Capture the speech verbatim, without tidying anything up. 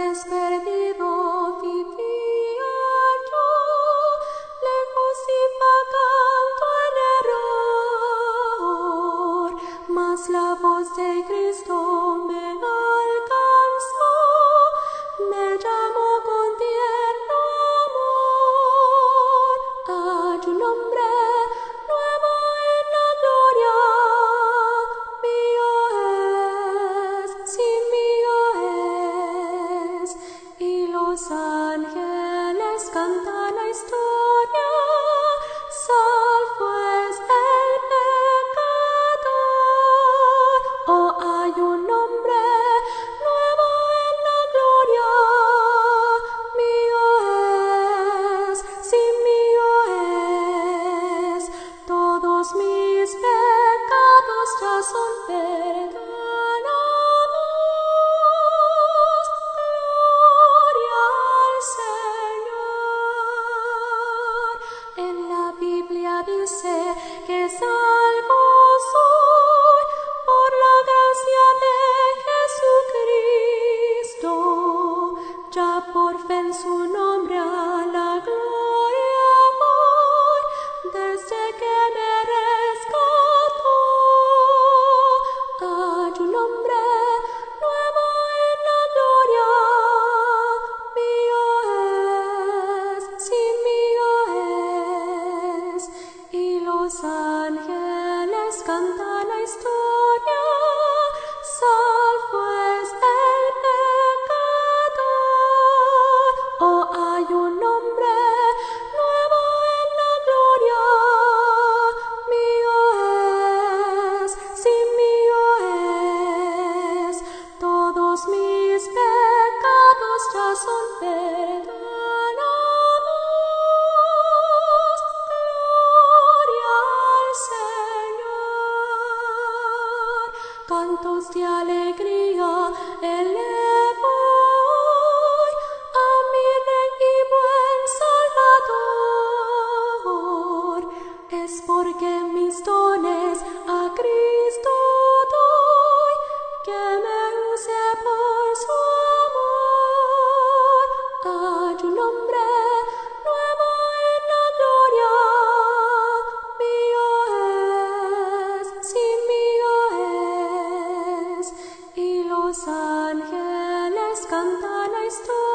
es perdido vivía yo, lejos iba canto en error, mas la voz de Cristo me alcanzó, me llamó con tierno amor. Hay un hombre nuevo en la gloria, mío es, sí, mío es, y los ángeles cantan la historia, salvo es el pecador. Oh, hay un hombre nuevo en la gloria, mío es, sí, mío es, todos mis pecados ya son perdonados. Gloria al Señor. En la Biblia dice que salvo soy por la gracia de Jesucristo, ya por fe en su nombre a la gloria voy, desde que me rescató. Hay un hombre nuevo en la gloria, mío es, sí, mío es, y los ángeles cantan la historia, salvo es el pecador. Oh, hay un hombre nuevo en la gloria, mío es, sí, mío es, todos mis pecados ya son perdonados. Gloria al Señor. Cantos de alegría elevo hoy a mi Rey y buen Salvador. Es porque mis dones a Cristo doy, que me use por su amor. Hay un hombre nuevo en la gloria, mío es, sí, mío es, y los ángeles cantan la historia.